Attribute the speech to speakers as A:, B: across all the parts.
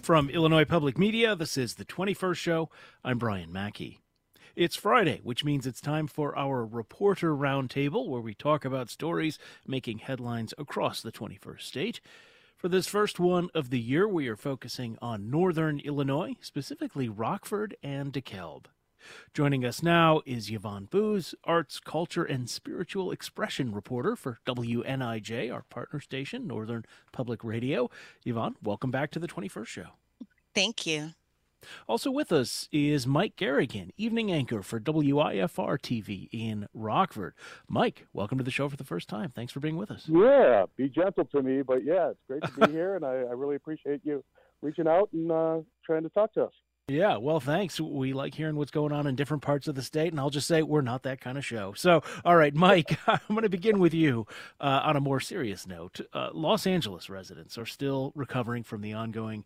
A: From Illinois Public Media, this is the 21st Show. I'm Brian Mackey. It's Friday, which means it's time for our Reporter Roundtable, where we talk about stories making headlines across the 21st state. For this first one of the year, we are focusing on northern Illinois, specifically Rockford and DeKalb. Joining us now is Yvonne Booz, arts, culture, and spiritual expression reporter for WNIJ, our partner station, Northern Public Radio. Yvonne, welcome back to the 21st Show.
B: Thank you.
A: Also with us is Mike Garrigan, evening anchor for WIFR TV in Rockford. Mike, welcome to the show for the first time. Thanks for being with us.
C: Yeah, be gentle to me, but yeah, it's great to be here, and I really appreciate you reaching out and trying to talk to us.
A: Yeah, well, thanks. We like hearing what's going on in different parts of the state, and I'll just say we're not that kind of show. So, all right, Mike, I'm going to begin with you on a more serious note. Los Angeles residents are still recovering from the ongoing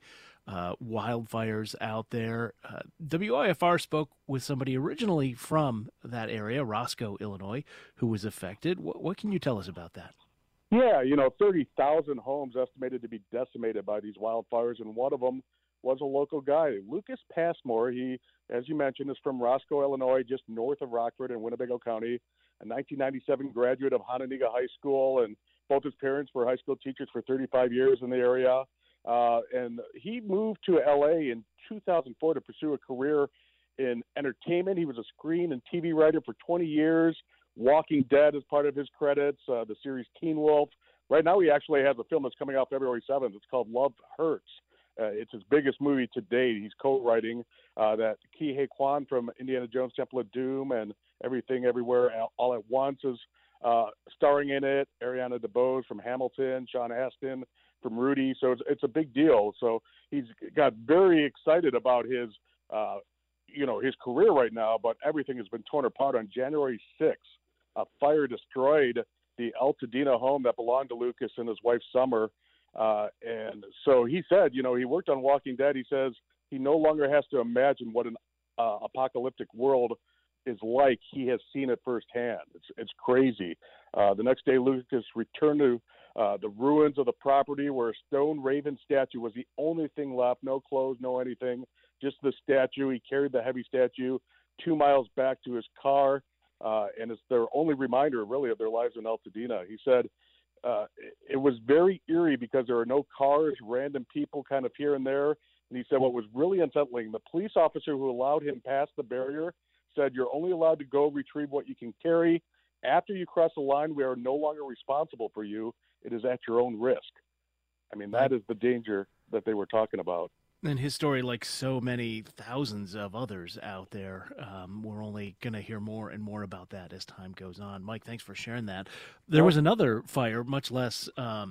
A: wildfires out there. WIFR spoke with somebody originally from that area, Roscoe, Illinois, who was affected. What can you tell us about that?
C: Yeah, 30,000 homes estimated to be decimated by these wildfires, and one of them was a local guy, Lucas Passmore. He, as you mentioned, is from Roscoe, Illinois, just north of Rockford in Winnebago County, a 1997 graduate of Hononegah High School, and both his parents were high school teachers for 35 years in the area. And he moved to L.A. in 2004 to pursue a career in entertainment. He was a screen and TV writer for 20 years. Walking Dead is part of his credits, the series Teen Wolf. Right now he actually has a film that's coming out February 7th. It's called Love Hurts. It's his biggest movie to date. He's co-writing that Ke Huy Quan from Indiana Jones Temple of Doom and Everything Everywhere All at Once is starring in it. Ariana DeBose from Hamilton, Sean Astin from Rudy. So it's a big deal. So he's got very excited about his career right now, but everything has been torn apart. On January 6th, a fire destroyed the Altadena home that belonged to Lucas and his wife Summer. And so he said, he worked on Walking Dead. He says he no longer has to imagine what an apocalyptic world is like. He has seen it firsthand. It's crazy. The next day, Lucas returned to the ruins of the property where a stone raven statue was the only thing left. No clothes, no anything, just the statue. He carried the heavy statue 2 miles back to his car, and it's their only reminder, really, of their lives in Altadena. He said, it was very eerie because there are no cars, random people kind of here and there. And he said what was really unsettling, the police officer who allowed him past the barrier said, "You're only allowed to go retrieve what you can carry. After you cross the line, we are no longer responsible for you. It is at your own risk." I mean, that is the danger that they were talking about.
A: And his story, like so many thousands of others out there, we're only going to hear more and more about that as time goes on. Mike, thanks for sharing that. There was another fire, much less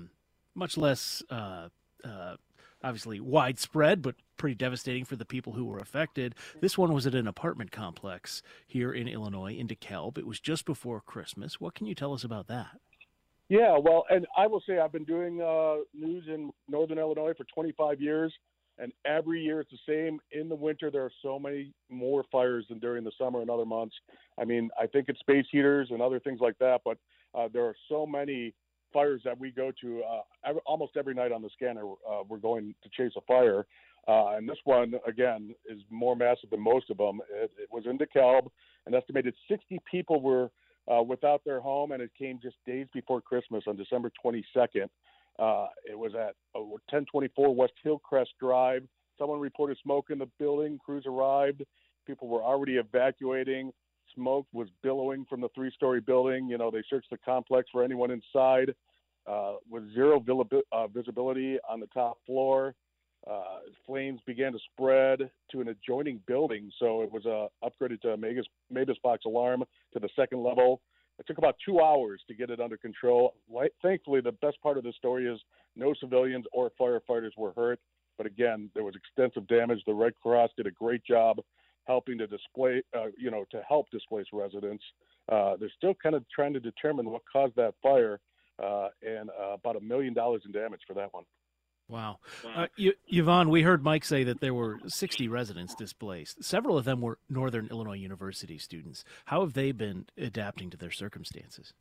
A: obviously widespread, but pretty devastating for the people who were affected. This one was at an apartment complex here in Illinois, in DeKalb. It was just before Christmas. What can you tell us about that?
C: Yeah, well, and I will say I've been doing news in northern Illinois for 25 years. And every year it's the same. In the winter, there are so many more fires than during the summer and other months. I mean, I think it's space heaters and other things like that, but there are so many fires that we go to almost every night on the scanner. We're going to chase a fire. And this one, again, is more massive than most of them. It was in DeKalb. An estimated 60 people were without their home, and it came just days before Christmas on December 22nd. It was at 1024 West Hillcrest Drive. Someone reported smoke in the building. Crews arrived. People were already evacuating. Smoke was billowing from the 3-story building. They searched the complex for anyone inside with zero visibility on the top floor. Flames began to spread to an adjoining building, so it was upgraded to a Mavis box alarm to the second level. It took about 2 hours to get it under control. Thankfully, the best part of the story is no civilians or firefighters were hurt. But again, there was extensive damage. The Red Cross did a great job helping to help displace residents. They're still kind of trying to determine what caused that fire, and about $1 million in damage for that one.
A: Wow. Yvonne, we heard Mike say that there were 60 residents displaced. Several of them were Northern Illinois University students. How have they been adapting to their circumstances?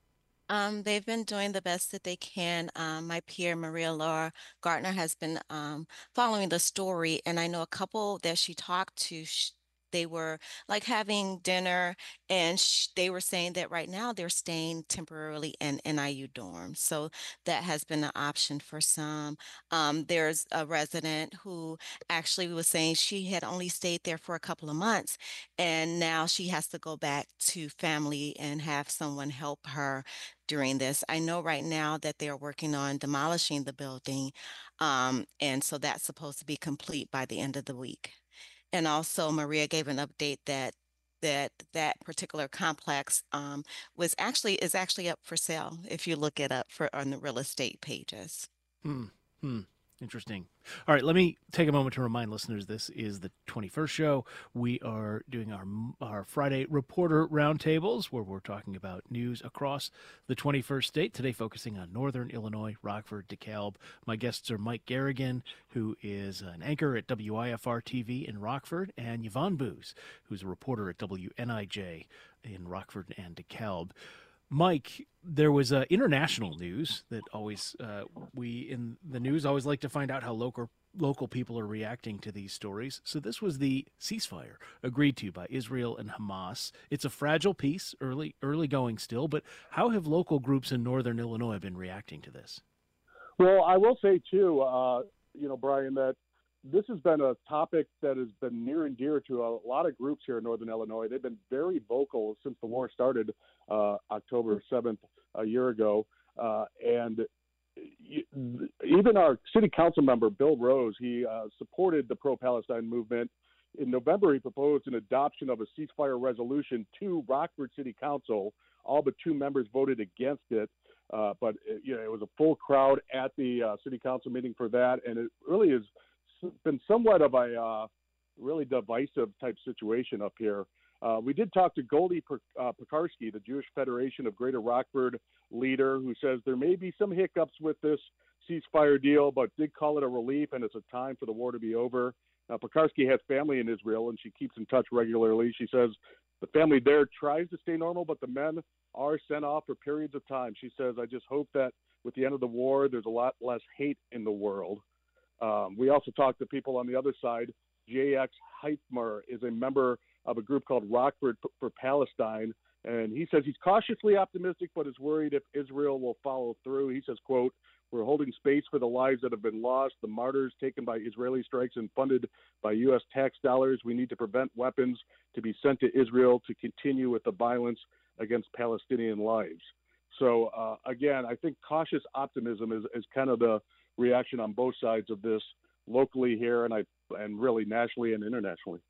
B: They've been doing the best that they can. My peer, Maria Laura Gartner, has been following the story, and I know a couple that she talked to. They were like having dinner, and they were saying that right now they're staying temporarily in NIU dorms. So that has been an option for some. There's a resident who actually was saying she had only stayed there for a couple of months, and now she has to go back to family and have someone help her during this. I know right now that they're working on demolishing the building, and so that's supposed to be complete by the end of the week. And also, Maria gave an update that that particular complex was actually is actually up for sale if you look it up for on the real estate pages.
A: Hmm. Hmm. Interesting. All right, let me take a moment to remind listeners this is the 21st show. We are doing our Friday reporter roundtables where we're talking about news across the 21st state. Today, focusing on Northern Illinois, Rockford, DeKalb. My guests are Mike Garrigan, who is an anchor at WIFR TV in Rockford, and Yvonne Booz, who's a reporter at WNIJ in Rockford and DeKalb. Mike, there was international news that always we in the news always like to find out how local people are reacting to these stories. So this was the ceasefire agreed to by Israel and Hamas. It's a fragile peace, early going still, but how have local groups in northern Illinois been reacting to this?
C: Well, I will say too, Brian, that this has been a topic that has been near and dear to a lot of groups here in Northern Illinois. They've been very vocal since the war started October 7th a year ago. And even our city council member, Bill Rose, he supported the pro-Palestine movement. In November, he proposed an adoption of a ceasefire resolution to Rockford City Council. All but two members voted against it. But it was a full crowd at the city council meeting for that. And it really has been somewhat of a really divisive type situation up here. We did talk to Goldie Pekarsky, the Jewish Federation of Greater Rockford leader, who says there may be some hiccups with this ceasefire deal, but did call it a relief and it's a time for the war to be over. Now, Pekarsky has family in Israel and she keeps in touch regularly. She says the family there tries to stay normal, but the men are sent off for periods of time. She says, I just hope that with the end of the war, there's a lot less hate in the world. We also talked to people on the other side. J.X. Heitmer is a member of a group called Rockford for Palestine, and he says he's cautiously optimistic but is worried if Israel will follow through. He says, quote, we're holding space for the lives that have been lost, the martyrs taken by Israeli strikes and funded by U.S. tax dollars. We need to prevent weapons to be sent to Israel to continue with the violence against Palestinian lives. So, again, I think cautious optimism is kind of the reaction on both sides of this locally here and really nationally and internationally.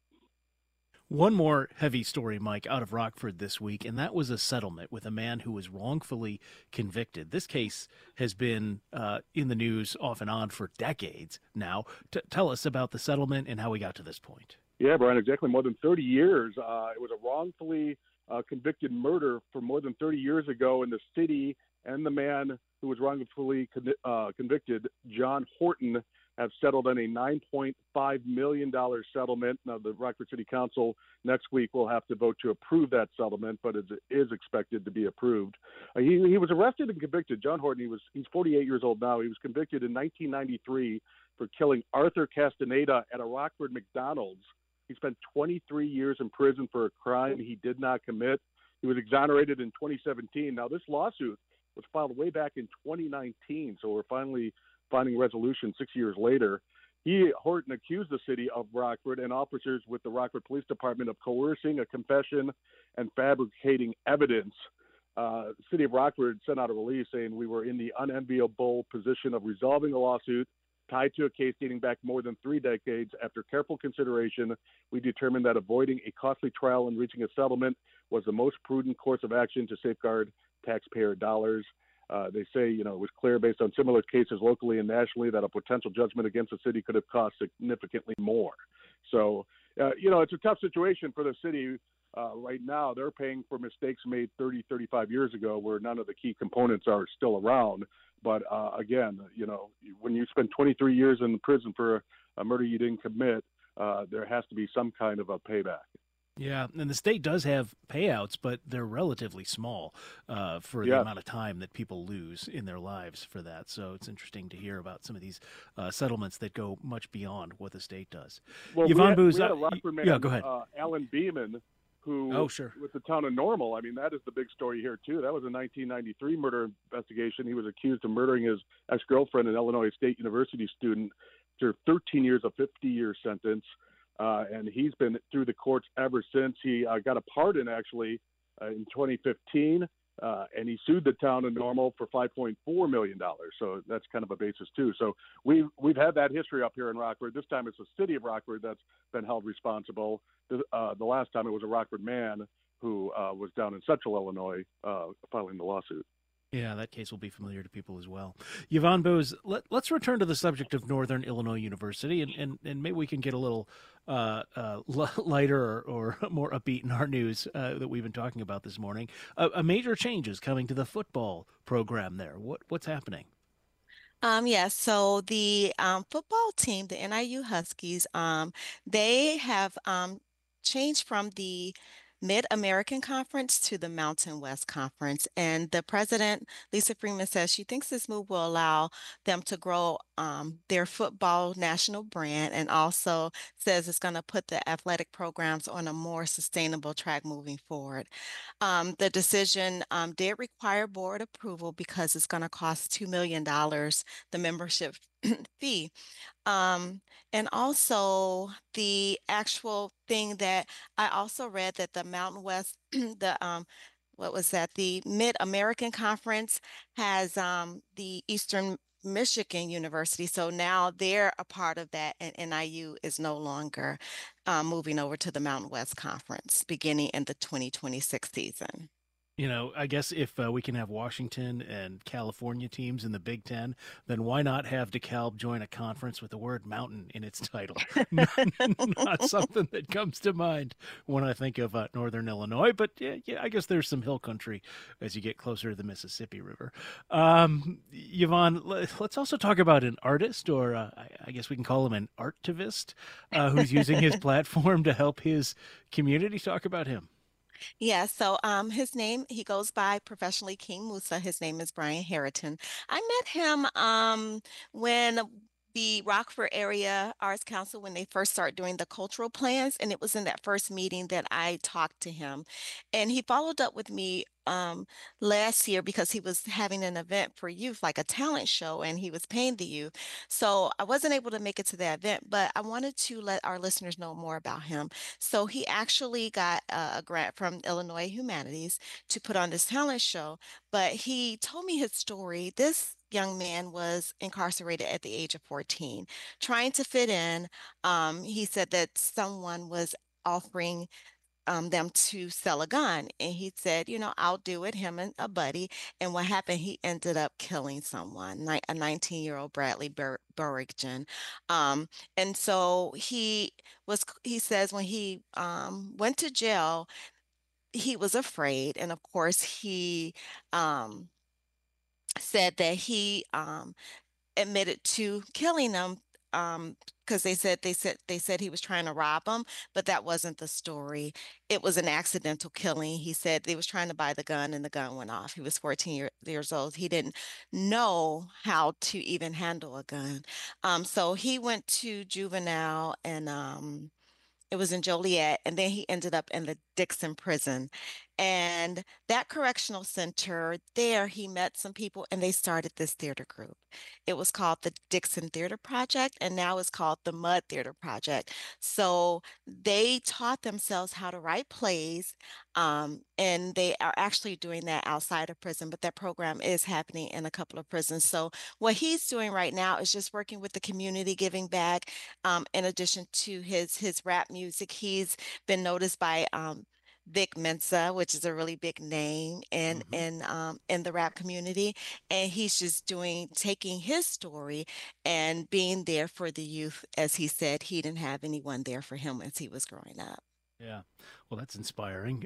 A: One more heavy story, Mike, out of Rockford this week, and that was a settlement with a man who was wrongfully convicted. This case has been in the news off and on for decades now. Tell us about the settlement and how we got to this point.
C: Yeah, Brian, exactly. More than 30 years. It was a wrongfully convicted murder from more than 30 years ago, in the city and the man who was wrongfully convicted, John Horton, have settled on a $9.5 million settlement. Now, the Rockford City Council next week will have to vote to approve that settlement, but it is expected to be approved. He was arrested and convicted. John Horton, he's 48 years old now. He was convicted in 1993 for killing Arthur Castaneda at a Rockford McDonald's. He spent 23 years in prison for a crime he did not commit. He was exonerated in 2017. Now, this lawsuit was filed way back in 2019, so we're finally finding resolution 6 years later. Horton accused the city of Rockford and officers with the Rockford Police Department of coercing a confession and fabricating evidence. The city of Rockford sent out a release saying we were in the unenviable position of resolving a lawsuit tied to a case dating back more than 3 decades. After careful consideration, we determined that avoiding a costly trial and reaching a settlement was the most prudent course of action to safeguard taxpayer dollars. They say, it was clear based on similar cases locally and nationally that a potential judgment against the city could have cost significantly more. So, it's a tough situation for the city right now. They're paying for mistakes made 30, 35 years ago where none of the key components are still around. But again, when you spend 23 years in prison for a murder you didn't commit, there has to be some kind of a payback.
A: Yeah, and the state does have payouts, but they're relatively small for the
C: Yes.
A: amount of time that people lose in their lives for that. So it's interesting to hear about some of these settlements that go much beyond what the state does.
C: Well,
A: Yvonne Booz,
C: we had a Rockford
A: yeah,
C: man,
A: go ahead.
C: Alan Beeman,
A: Oh,
C: who,
A: sure.
C: with the town of Normal, I mean, that is the big story here, too. That was a 1993 murder investigation. He was accused of murdering his ex-girlfriend, an Illinois State University student, to 13 years, a 50-year sentence. And he's been through the courts ever since. He got a pardon, actually, in 2015, and he sued the town of Normal for $5.4 million. So that's kind of a basis, too. So we've had that history up here in Rockford. This time it's the city of Rockford that's been held responsible. The last time it was a Rockford man who was down in central Illinois filing the lawsuit.
A: Yeah, that case will be familiar to people as well. Yvonne Booz, let's return to the subject of Northern Illinois University, and maybe we can get a little lighter or more upbeat in our news that we've been talking about this morning. A major change is coming to the football program there. What's happening?
B: Yes, so the football team, the NIU Huskies, they have changed from the Mid-American Conference to the Mountain West Conference. And the president, Lisa Freeman, says she thinks this move will allow them to grow their football national brand, and also says it's going to put the athletic programs on a more sustainable track moving forward. The decision did require board approval because it's going to cost $2 million, the membership fee. Um, and also the actual thing that I also read that the Mountain West, the what was that? The Mid-American Conference has the Eastern Michigan University. So now they're a part of that, and NIU is no longer moving over to the Mountain West Conference beginning in the 2026 season.
A: I guess if we can have Washington and California teams in the Big Ten, then why not have DeKalb join a conference with the word mountain in its title? Not something that comes to mind when I think of Northern Illinois, but yeah, I guess there's some hill country as you get closer to the Mississippi River. Yvonne, let's also talk about an artist, or I guess we can call him an artivist, who's using his platform to help his community. Talk about him.
B: Yeah, so his name, he goes by professionally King Musa. His name is Brian Harrington. I met him when the Rockford Area Arts Council, when they first started doing the cultural plans, and it was in that first meeting that I talked to him. And he followed up with me last year because he was having an event for youth, like a talent show, and he was paying the youth. So I wasn't able to make it to that event, but I wanted to let our listeners know more about him. So he actually got a grant from Illinois Humanities to put on this talent show, but he told me his story. This young man was incarcerated at the age of 14, trying to fit in. He said that someone was offering them to sell a gun. And he said, I'll do it, him and a buddy. And what happened, he ended up killing someone, a 19-year-old Bradley Burrigan. Um, and so he says when he went to jail, he was afraid. And of course, he um, said that he admitted to killing them because they said he was trying to rob them, but that wasn't the story. It was an accidental killing. He said they was trying to buy the gun and the gun went off. He was 14 years old. He didn't know how to even handle a gun. So he went to juvenile, and it was in Joliet, and then he ended up in the Dixon prison. And that correctional center, there he met some people and they started this theater group. It was called the Dixon Theater Project, and now it's called the Mud Theater Project. So they taught themselves how to write plays, and they are actually doing that outside of prison, but that program is happening in a couple of prisons. So what he's doing right now is just working with the community, giving back. In addition to his rap music, he's been noticed by Vic Mensa, which is a really big name
A: Hmm.
B: in the rap community, and he's just taking his story and being there for the youth. As he said, he didn't have anyone there for him as he was growing up.
A: Yeah, well, that's inspiring.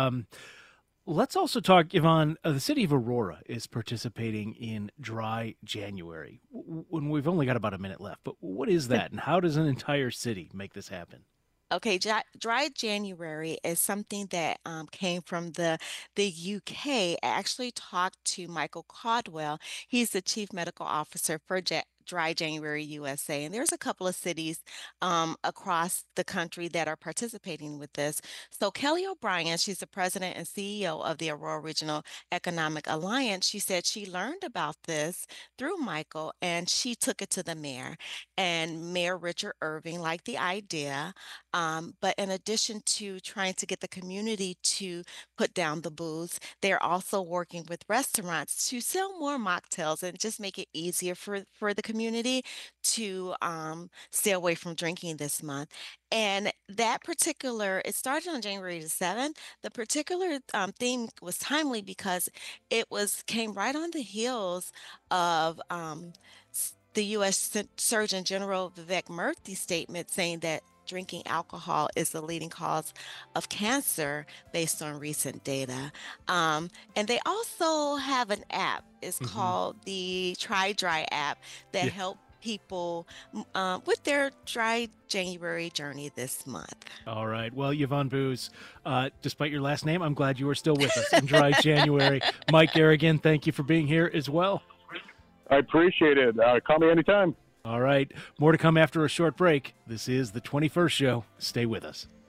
A: Let's also talk, Yvonne. The city of Aurora is participating in Dry January. When we've only got about a minute left, but what is that, and how does an entire city make this happen?
B: Okay, dry January is something that came from the UK. I actually talked to Michael Caldwell. He's the chief medical officer for Dry January USA, and there's a couple of cities across the country that are participating with this. So Kelly O'Brien, she's the president and CEO of the Aurora Regional Economic Alliance. She said she learned about this through Michael, and she took it to the mayor. And Mayor Richard Irving liked the idea. But in addition to trying to get the community to put down the booze, they're also working with restaurants to sell more mocktails and just make it easier for the community to stay away from drinking this month. And that particular, it started on January the 7th. The particular theme was timely because it was came right on the heels of the U.S. Surgeon General Vivek Murthy's statement saying that drinking alcohol is the leading cause of cancer based on recent data. And they also have an app. It's called the Try Dry app that help people with their dry January journey this month.
A: All right. Well, Yvonne Booz, despite your last name, I'm glad you are still with us in dry January. Mike Garrigan, thank you for being here as well.
C: I appreciate it. Call me anytime.
A: All right. More to come after a short break. This is the 21st Show. Stay with us.